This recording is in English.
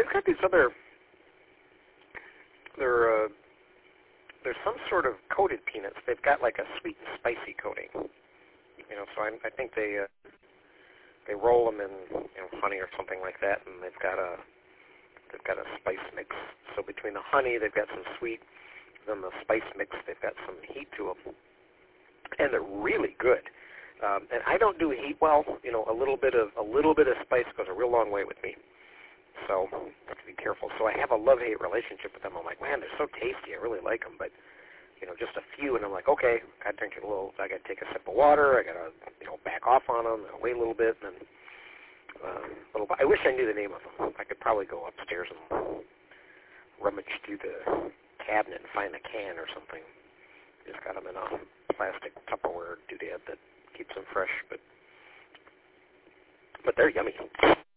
they've got these other. There's some sort of coated peanuts. They've got like a sweet and spicy coating. So I think they roll them in honey or something like that, and they've got a spice mix. So between the honey, they've got some sweet. Then the spice mix, they've got some heat to them, and they're really good. And I don't do heat well. A little bit of spice goes a real long way with me. So I have to be careful. So I have a love-hate relationship with them. I'm like, man, they're so tasty. I really like them, but just a few, and I'm like, okay, I drink a little. I got to take a sip of water. I got to back off on them. And wait a little bit, and then I wish I knew the name of them. I could probably go upstairs and rummage through the cabinet and find a can or something. Just got them in a plastic Tupperware doodad that keeps them fresh, but they're yummy.